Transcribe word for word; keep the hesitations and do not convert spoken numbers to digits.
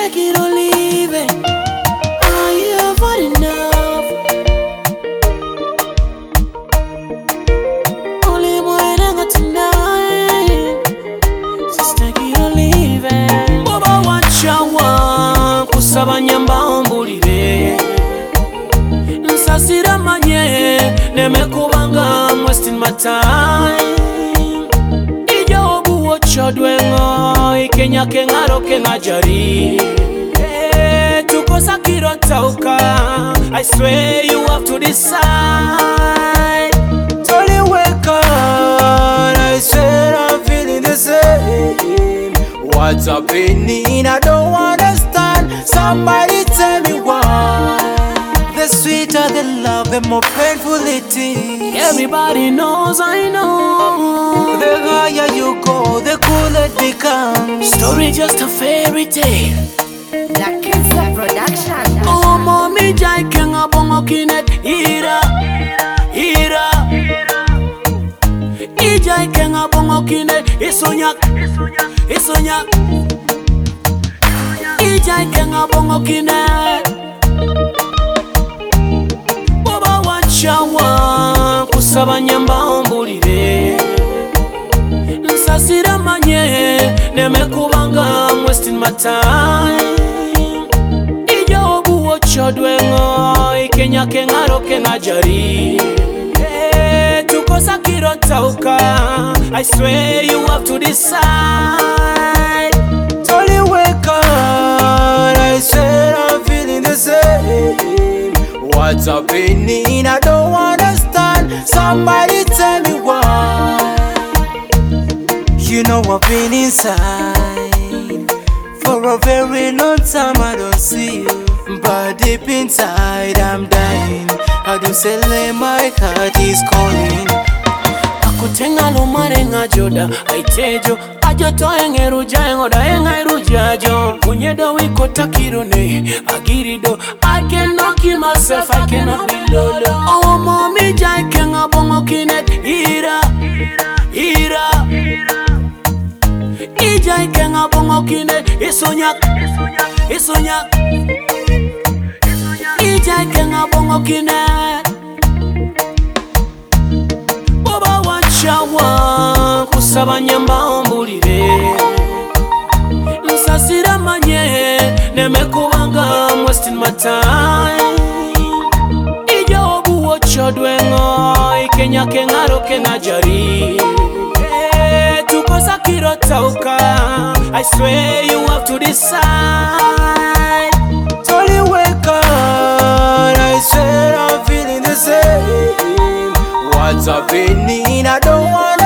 take it or leave it. Are you had enough? Only more than tonight. Just take it or leave it. Baba wachawa kusaba nyamba ombulire. Nsasira manye nemekubanga I'm wasting my time. Chodwengo ikenya kengaro kengajari eh tukosa kirotauka. I swear you have to decide. Totally wake up. I swear I'm feeling the same. What's happening? I don't understand. Somebody tell me why. The sweeter the love, the more painful it is. Everybody knows, I know. The higher you go, the cooler it becomes. Story just a fairy tale. Black Kids Production. Oh, mommy, jai kenga bongo kinet ira, ira. Ijai kenga bongo kinet isonyak, isonyak. Ijai kenga bongo kinet. Chawa kusaba nyamba ombulire. Nsasira manye nemekubanga I'm wasting my time. Ijo obuwo chodwengo ikenya kengaro kengajari eh tukosa kirotauka. I swear you have to decide. Totally wake up. I swear I'm feeling the same. What's happening? I don't understand. Somebody tell me why. You know I've been inside for a very long time. I don't see you, but deep inside I'm dying. I do say my heart is calling. Akutenga lumare ngajoda aitejo ajo toenge rujaengo daenga irujajo unyedo wiko takirone agirido. I cannot kill myself, I cannot be lolo. Oh mommy jai kenga bongo kinet ira, ira. Ijai kenga bongo kinet isonyak, isonyak. Ijai kenga bongo kinet. Baba wachawa kusaba nyamba ombulire. Nsasira manye nemekubanga I'm wasting my time. Ijo obuwo chodwengo ikenya kengaro kengajari eh tukosa kirotauka. I swear you have to decide. Totally wake up. I swear I'm feeling the same. What's happening? I don't wanna